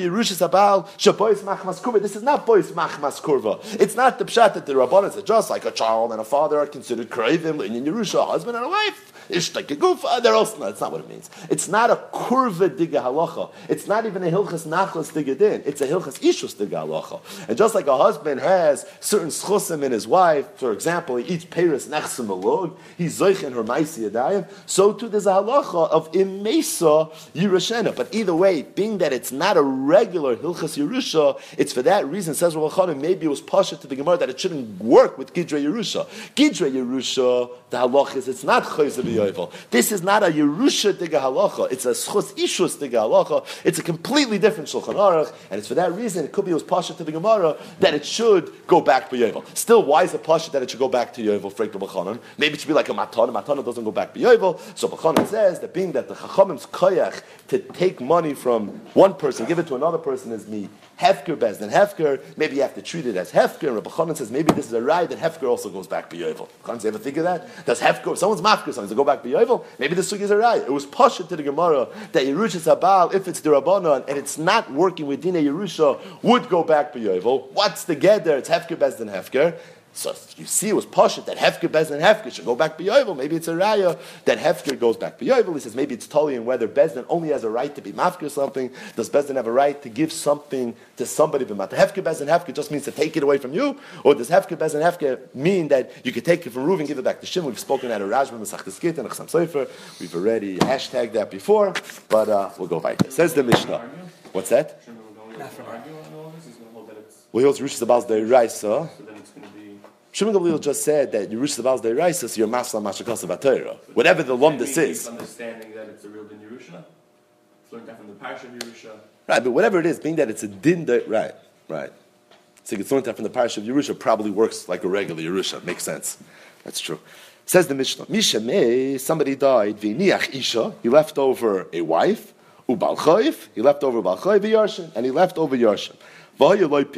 bois machmas kurva. It's not the pshat that the Rabbanan said just like a child and a father are considered krayvim in Yerusha, a husband and a wife. It's like a gufa, they're also not. That's not what it means. It's not a kurva diga halacha. It's not even a hilchas nachlas diga din. It's a hilchas ishus diga halacha. And just like a husband has certain schusim in his wife, for example, he eats peiros nechsim alog, he's zoich in her ma'aseh yadayim, so too there's a halacha of imesa yiroshena. But either way, being that it's not a regular hilchas Yerusha, it's for that reason, says Rav Chanan, maybe it was pasha to the Gemara that it shouldn't work with Gidrei Yerusha. Gidrei Yerusha, the halach is, it's not chayz b'yovel. This is not a Yerusha diga halacha. It's a schus ishus diga halacha. It's a completely different Shulchan Aruch, and it's for that reason, it could be it was pasha to the Gemara that it should go back b'yovel. Still, why is it pasha that it should go back to Yovel, for Rav Chanan? Maybe it should be like a matana. Matana doesn't go back b'yovel. So Rav Chanan says that being that the Chachamim's koyach to take money from one person, give it to another person is me. Hefker bezdin hefker. Maybe you have to treat it as hefker. And Rabbi Chanan says maybe this is a right that hefker also goes back b'yovel. Can't you ever think of that? Does hefker, if someone's mafker, something to go back b'yovel? Maybe the sugi is a right. It was pasha to the Gemara that Yerushas Habal, if it's the Rabbanon and it's not working with Dina Yerusha, would go back b'yovel. What's the geder? It's hefker bezdin hefker. So if you see it was pashut that hefker bezdin hefker should go back b'yovel, maybe it's a raya that hefker goes back b'yovel. He says maybe it's totally in whether bezdin only has a right to be mafker something. Does bezdin have a right to give something to somebody? But hefker bezdin hefker just means to take it away from you, or does hefker bezdin hefker mean that you could take it from Reuven, give it back to Shimon? We've spoken at a Rajman, Masechtas Gittin, and Chassam Sofer. We've already hashtagged that before, but we'll go right there. Says the Mishnah. What's that? Well, he holds Yerushas Habal's Deiraisa. Shimon Gamliel just said that Yerushas Habal's Deiraisa, so you're masla mashakasa b'Torah. Whatever the lumdus is. Understanding that it's a real din Yerusha. It's learned that from the parsha of Yerusha. Right, but whatever it is, being that it's a din, right. So it's learned that from the parsha of Yerusha probably works like a regular Yerusha. Makes sense. That's true. Says the Mishnah, Mishameh, somebody died, v'niach isha, he left over a wife, ubal chayv, he left over bal chayv v'yarshin, and he left over yarshin. And he had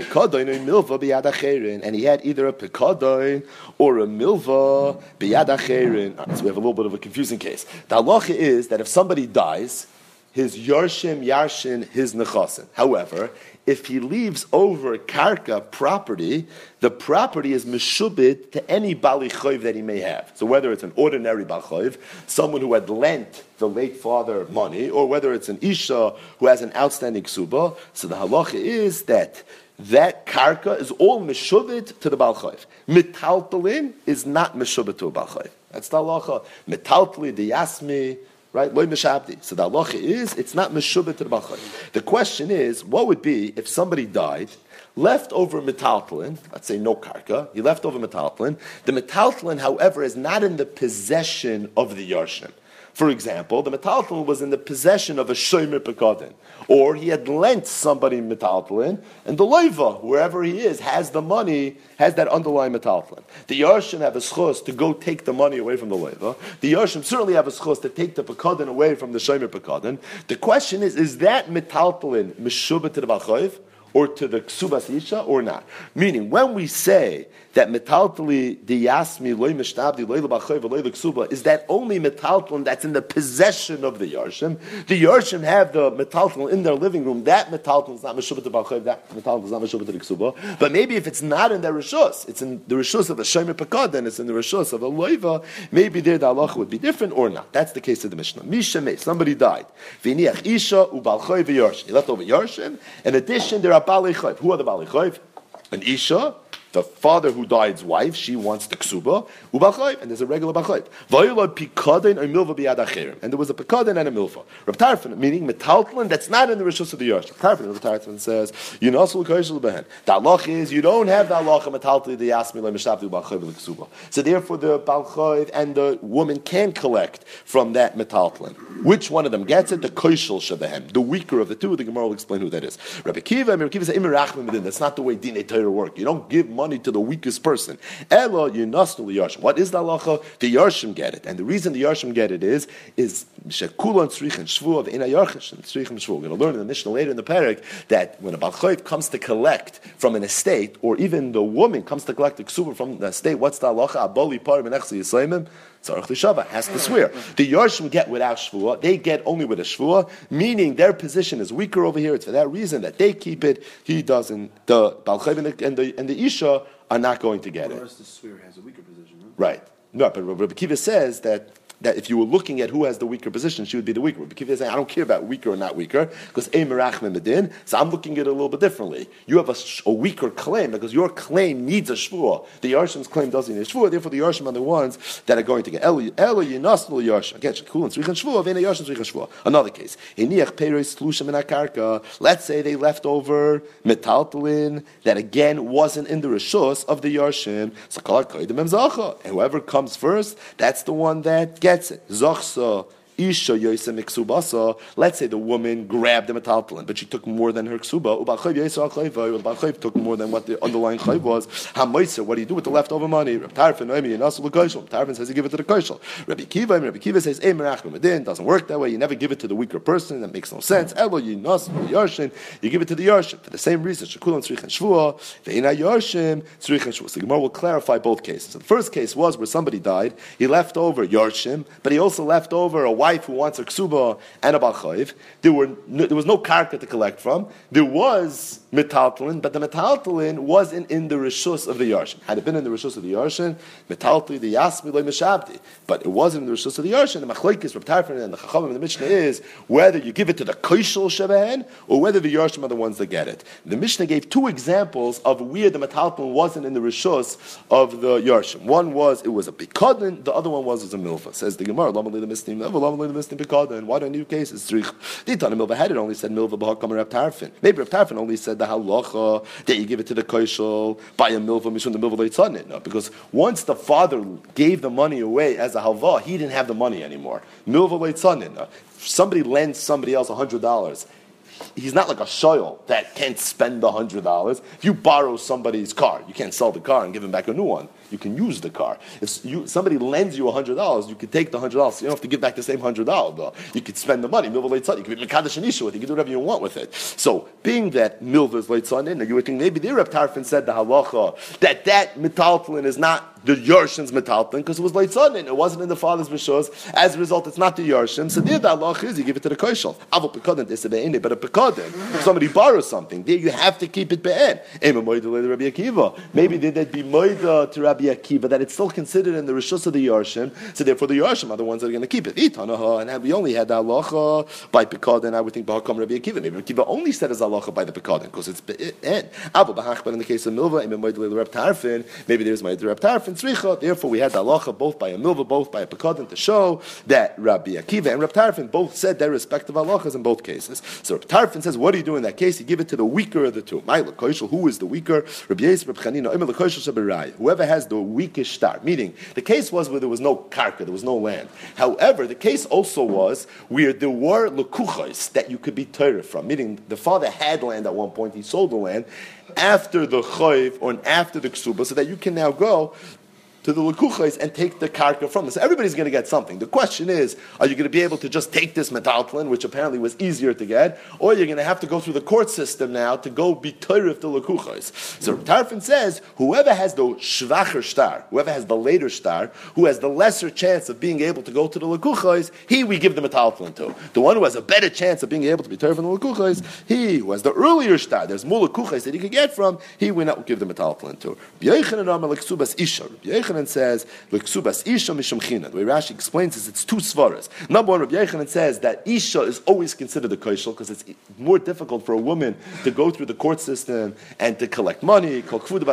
either a pikadon or a milva biyad acherin. So we have a little bit of a confusing case. The halacha is that if somebody dies, his yarshin, his nechasim. However, if he leaves over karka property, the property is meshubit to any bali choiv that he may have. So whether it's an ordinary bal choiv, someone who had lent the late father money, or whether it's an isha who has an outstanding ksuba, so the halacha is that karka is all meshubit to the bal choiv. Mitaltalin is not meshubit to a bal choiv. That's the halacha. Mitaltali de yasmi. Right? Loy mishabdi. So the halacha is, it's not meshubet to the balchay. The question is, what would be if somebody died, left over metaltalin, let's say no karka, he left over metaltalin. The metaltalin, however, is not in the possession of the yarshin. For example, the metaltalin was in the possession of a shomer pekadin, or he had lent somebody metaltalin, and the loiva, wherever he is, has the money, has that underlying metaltalin. The yarshim have a schus to go take the money away from the loiva. The yarshim certainly have a schus to take the pekadin away from the shomer pekadin. The question is that metaltalin meshubah to the balchayv, or to the ksubas isha or not? Meaning, when we say that metaltali diyasmi loy mishtabdi loy lebachayv loy leksuba, is that only metaltalin that's in the possession of the yarshim? The yarshim have the metaltalin in their living room. That metaltalin is not meshubah to bachayv. That metaltalin is not meshubah to the ksuba. But maybe if it's not in their rishus, it's in the rishus of a shomer pekad, and it's in the rishus of a loiva. Maybe there the halacha would be different or not. That's the case of the Mishnah. Mishameh, somebody died. V'niach isha ubalchayv v'yarshim. He left over yarshim. In addition, there are balei chayv. Who are the balei chayv? An isha. The father who died's wife, she wants the ksuba, ubachayv, and there's a regular bachayv. Vayolad pikadin or milva biyad achirim, and there was a pikadin and a milva. Reb Tarfon, meaning metaltalin, that's not in the rishus of the yarsh. Reb Tarfon says, you know, so behen. The halach is you don't have the halacha metaltalin the yasmi le mishabdu bachayv le ksuba. So therefore, the balchayv and the woman can collect from that metaltalin. Which one of them gets it? The koishel shebehem, the weaker of the two. The Gemara will explain who that is. Rabbi Kiva says, that's not the way dinei Torah work. You don't give money to the weakest person. Elo yinasnu liyarshim. What is the halacha? The yarshim get it, and the reason the yarshim get it is shekulon tzrichen shvuah ve'ina yarchish tzrichen shvuah. We're going to learn in the Mishnah later in the parak that when a balchayv comes to collect from an estate, or even the woman comes to collect the ksuba from the estate, what's the halacha? Aboli par menechsi yisayimim. Tzarech l'shava has to swear. The yarshim get without shvuah; they get only with a shvuah, meaning their position is weaker over here. It's for that reason that they keep it. He doesn't. The balchayv and the isha are not going to get it. The swear has a weaker position, right? No, but Rabbi Kiva says that if you were looking at who has the weaker position, she would be the weaker. Rabbi Kiva is saying, I don't care about weaker or not weaker, because ein merachmim medin. So I'm looking at it a little bit differently. You have a weaker claim, because your claim needs a shvuah. The yarshim's claim doesn't need a shvuah, therefore the yarshim are the ones that are going to get. Elo yinasnu yarshim. Again, shekul and tzrichen shvuah, ve'ena yarshim tzrichen shvuah. Another case. Hiniach peiros tlushim in akarka. Let's say they left over metaltalin that again wasn't in the rishus of the yarshim. So kol koydem emzacha. Whoever comes first, that's the one that gets it. Zochsa Isha Yosem Iksubasa. Let's say the woman grabbed the metaltalin, but she took more than her ksuba. Ubachayv Yesa Chayva. Ubachayv took more than what the underlying chayv was. Hamaisa. What do you do with the leftover money? Reb Tarfon Noemi Yinasul Koshel. Tarfon says you give it to the Koshel. Rabbi Kiva says Ei Merachim Medin. Doesn't work that way. You never give it to the weaker person. That makes no sense. Elo Yinasul Yarshin. You give it to the Yarshin for the same reason. Shekulan Tzrichen Shvua. Ve'ina Yarshin Tzrichen Shvua. So the Gemara will clarify both cases. So the first case was where somebody died. He left over Yarshim, but he also left over a wife who wants a ksuba and a balchayv. There was no karka to collect from. There was metaltalin, but the metaltalin wasn't in the rishus of the yarshin. Had it been in the rishus of the yarshin, metaltalin the yasmi loy mishabdi, but it wasn't in the rishus of the yarshin. The machlokes Reb Tarfon and the chachamim in the Mishnah is whether you give it to the koishel shebehen or whether the yarshim are the ones that get it. The Mishnah gave two examples of where the metaltalin wasn't in the rishus of the yarshim. One was it was a pikadin, the other one was a milva. Says the Gemara, Lamalei the mistim, Lamalei the mistim pikadin. And why do new cases? The Tana Milva had it only said milva b'hakam Reb Tarfon. Maybe Reb Tarfon only said the halacha that you give it to the koishel by a milva mishum the milva leitzadin. No, because once the father gave the money away as a halva, he didn't have the money anymore. Milva leitzadin. No. If somebody lends somebody else $100. He's not like a shoyl that can't spend the $100. If you borrow somebody's car, you can't sell the car and give him back a new one. You can use the car. If somebody lends you $100, you can take the $100. You don't have to give back the same $100 bill. You can spend the money. Milva leitzadin. You can be mekadosh anisha with it. You can do whatever you want with it. So, being that milva is leitzadin, you would think maybe the Reb Tarfon said the halacha that metaltalin is not the Yarshim's metaltalin because it was leitzadin. It wasn't in the father's rishos. As a result, it's not the Yarshim. So there, the halacha is you give it to the koishel. Avol pekadin desebe'ene, but a pekadin. If somebody borrows something, there you have to keep it be'en. Maybe there'd be moida to Rabbi Akiva that it's still considered in the rishus of the Yarshim. So therefore, the Yarshim are the ones that are going to keep it. And we only had the halacha by pekadin. I would think b'hakam Rabbi Akiva. Maybe Rabbi Akiva only said as halacha by the pekadin because it's be'en. But in the case of milva, maybe there's moida to Reb Tarfon tzricha. Therefore, we had the halacha both by a milva, both by a pekadin to show that Rabbi Akiva and Reb Tarfon both said their respective halachas in both cases. So Reb Tarfon says, what do you do in that case? You give it to the weaker of the two. Who is the weaker? Whoever has the weakest star. Meaning, the case was where there was no karka, there was no land. However, the case also was where there were lekuchos that you could be Torah from. Meaning, the father had land at one point, he sold the land after the chayv or after the ksuba, so that you can now go to the lekuchos and take the karka from them. So everybody's going to get something. The question is, are you going to be able to just take this metaltlin, which apparently was easier to get, or you're going to have to go through the court system now to go be toirif the lekuchos? So Tarfon says, whoever has the shvacher star, whoever has the later star, who has the lesser chance of being able to go to the lekuchos, he we give the metaltlin to. The one who has a better chance of being able to be toirif in the lekuchos, he who has the earlier star, there's more lekuchos that he could get from, he we not give the metaltlin to. Yochanan says, "L'ksubas isha mishum china." The way Rashi explains is it's two svaras. Number one, Rabbi Yochanan says that isha is always considered the koshel because it's more difficult for a woman to go through the court system and to collect money,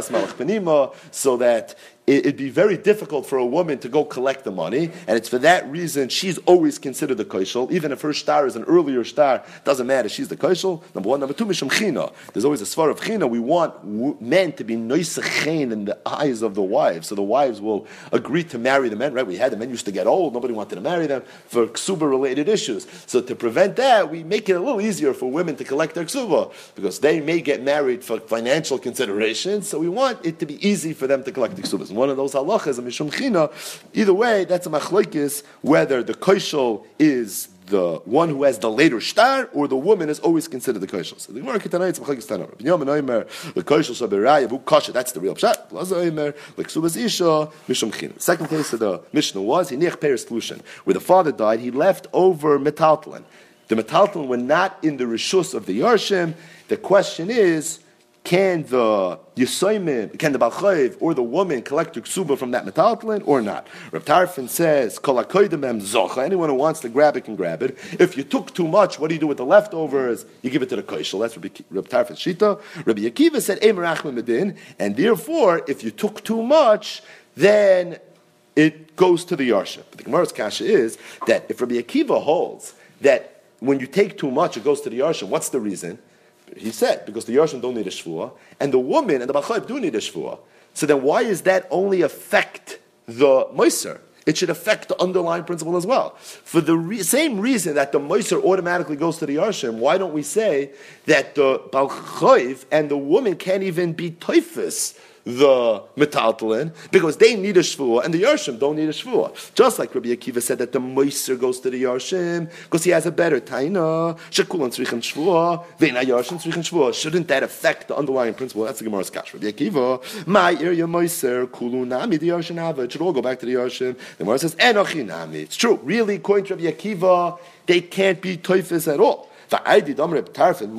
so that it'd be very difficult for a woman to go collect the money, and it's for that reason she's always considered the koshel. Even if her star is an earlier star, doesn't matter, she's the koshel. Number one. Number two, mishum china. There's always a svar of china. We want men to be noisechein in the eyes of the wives, so the wives will agree to marry the men, right? The men used to get old, nobody wanted to marry them for ksuba-related issues. So to prevent that, we make it a little easier for women to collect their ksuba, because they may get married for financial considerations, so we want it to be easy for them to collect the ksubas. One of those halachas, a mishum china, either way, that's a machlokes, whether the koshel is the one who has the later star, or the woman is always considered the koshel. So the Gemara Kitanai, it's machlokes tanor. Binyamin Oimer, the koshel shabiraya, bu kasha, that's the real pshat. Blaza Oimer, l'ksubas isha, mishum china. The second case of the Mishnah was, hinech peres tlushin, where the father died, he left over metaltlin. The metaltlin were not in the rishus of the Yarshim. The question is, can the Yisoimim, can the Balchayiv or the woman collect the ksuba from that metaltlin or not? Reb Tarfon says, Kol hakoydem hem zocha. Anyone who wants to grab it can grab it. If you took too much, what do you do with the leftovers? You give it to the koshel. That's Reb Tarfon's shita. Rabbi Akiva said, Eimer achma medin, and therefore, if you took too much, then it goes to the Yarshim. But the Gemara's kasha is that if Rabbi Akiva holds that when you take too much, it goes to the Yarshim, what's the reason? He said, because the Yarshim don't need a shvuah, and the woman and the Balchayiv do need a shvuah. So then why does that only affect the Moiser? It should affect the underlying principle as well. For the same reason that the Moiser automatically goes to the Yarshim, why don't we say that the Balchayiv and the woman can't even be toifus the metaltalin, because they need a shvuah, and the Yarshim don't need a shvuah. Just like Rabbi Akiva said that the Moiser goes to the Yarshim, because he has a better taina, shekulan tzrichen shvuah, ve'na Yarshim tzrichen shvuah. Shouldn't that affect the underlying principle? That's the Gemara's kash. Rabbi Akiva, my area Moiser, kulu nami, the Yarshim have it should all go back to the Yarshim. The Gemara says, enochi nami. It's true. Really, according to Rabbi Akiva, they can't be toifis at all. He just used the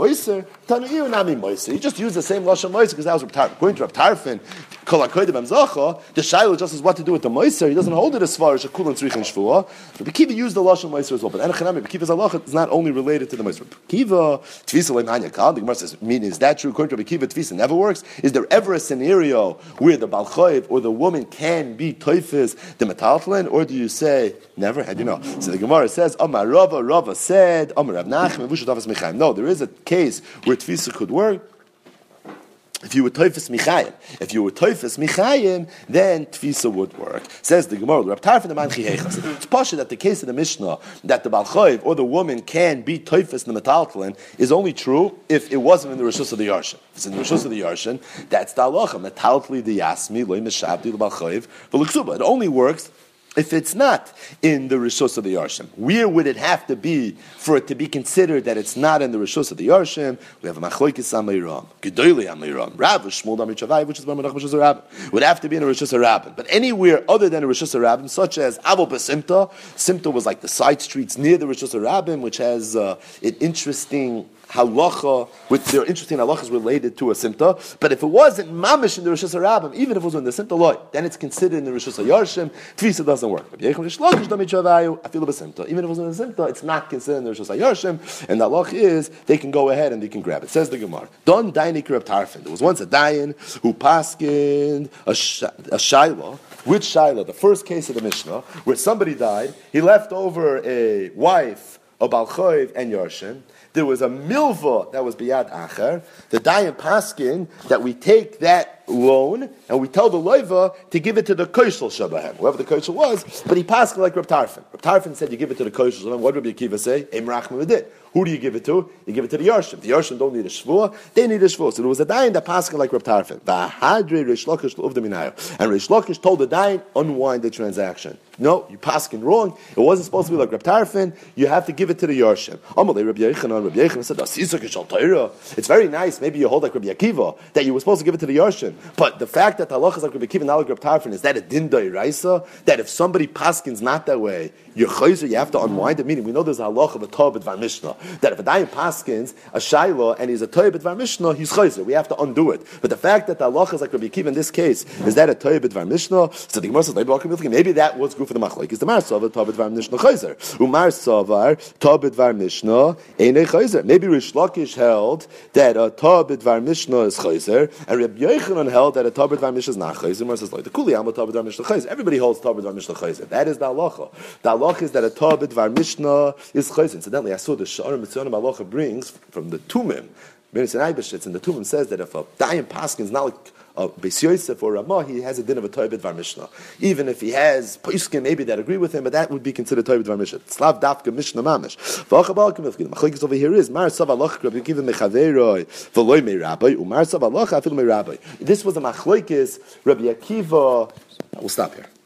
same lashon moiser because that was Reb Tarfon. According to Reb Tarfon, the shaila just is what to do with the moiser. He doesn't hold it as far as shekulan tzrichen shvuah. Reb Akiva used the lashon moiser as well. But Reb Akiva's halacha is not only related to the moiser. Reb Akiva tvisa leimanya kal. The Gemara says, meaning is that true? According to Reb Akiva, tvisa never works. Is there ever a scenario where the balchayiv or the woman can be toifis the metaltlin, or do you say never? Had you know? So the Gemara says, Amar Rava said, Amar Rav Nachman. No, there is a case where tfisa could work. If you were toifus michayim, then tfisa would work. Says the Gemara, Reb Tarfon the man chihechas. It's pasha that the case of the Mishnah that the balchayiv or the woman can be toifus in the metaltlin is only true if it wasn't in the rishus of the Yarshim. If it's in the rishus of the Yarshim, that's the halacha. Metaltli the yasmi loy meshabdi the balchayiv v'luksuba. It only works if it's not in the Rishus of the Yarshim. Where would it have to be for it to be considered that it's not in the Rishus of the Yarshim? We have a Machlokes Amiram, Gedoyle Amiram, Rav, Shmuel Dami Chavai, which is one of Rishus Rabbin. Would have to be in a Rishus Rabbin. But anywhere other than a Rishus Rabbin, such as Avol Besimta, Simta was like the side streets near the Rishus Rabbin, which has an interesting halacha, with their interesting halachas related to a simta. But if it wasn't mamish in the Rishus Rabbim, even if it was in the simta loy, then it's considered in the Rishus Yarshim. Tvisa doesn't work. Even if it was in the simta, it's not considered in the Rishus Yarshim. And the halach is they can go ahead and they can grab it. Says the Gemara. Don Dainik Reb Tarfon. There was once a dayan who paskined a shaila. Which shaila? The first case of the Mishnah, where somebody died, he left over a wife a Balchoiv and Yorshin. There was a milva that was biyad acher. The dayan paskin that we take that loan and we tell the loiva to give it to the koshel shabahem, whoever the koshel was. But he paskin like Reb Tarfon. Reb Tarfon said you give it to the koshel shabahem. What did Rabbi Akiva say? Emrachma v'dit. Who do you give it to? You give it to the Yarshim. The Yarshim don't need a shvua, they need a shvua. So there was a dayan that paskin like Reb Tarfon. V'hadrei Reish Lakish l'uvda minayo. And Reish Lakish told the dayan, unwind the transaction. No, you paskin wrong. It wasn't supposed to be like Reb Tarfon. You have to give it to the Yarshim. Amalei Rabbi Yechanan said, it's very nice. Maybe you hold like Rabbi Akiva that you were supposed to give it to the Yarshim. But the fact that halacha is like Rabbi Akiva, not like Reb Tarfon, is that a din d'oraisa? That if somebody paskins not that way, you're chayzer, you have to unwind it. Meaning, we know there's a halacha of a Torah b'dvar Mishnah that if a dayan paskins a shayla and he's a Torah b'dvar Mishnah, he's chayzer. We have to undo it. But the fact that the halacha is like Rabbi Akiva in this case, is that a Torah b'dvar Mishnah? So the Gemara says, maybe that was good for the machlok. Is the Mar Savar Torah b'dvar Mishnah chayzer? Umar Savar Torah b'dvar Mishnah einei chayzer. Maybe Rish Lakish held that a Torah b'dvar Mishnah is chayzer, and Rabbi Yechanan held that a Torah b'dvar Mishnah is not chayzer. Mar says like the Kuli Am Torah b'dvar Mishnah chayzer. Everybody holds Torah b'dvar Mishnah chayzer. That is the halacha. The halacha is that a Torah b'dvar Mishnah is chayzer. Incidentally, I saw the Sha'ar Mitzonim halacha brings from the Tumim. It's in the Tumim says that if a dayan paskin is not like Beis Yosef or Ramah, he has a din of a Torah b'dvar Mishnah. Even if he has poskim maybe that agree with him, but that would be considered Torah b'dvar Mishnah. Slav dafka Mishnah mamish. The machlokes over here is Mar Sav Aloch Rabbi Akiva mechaveroi v'loy meirabbai uMar Sav Aloch afilu meirabbai. This was a machlokes Rabbi Akiva. We'll stop here.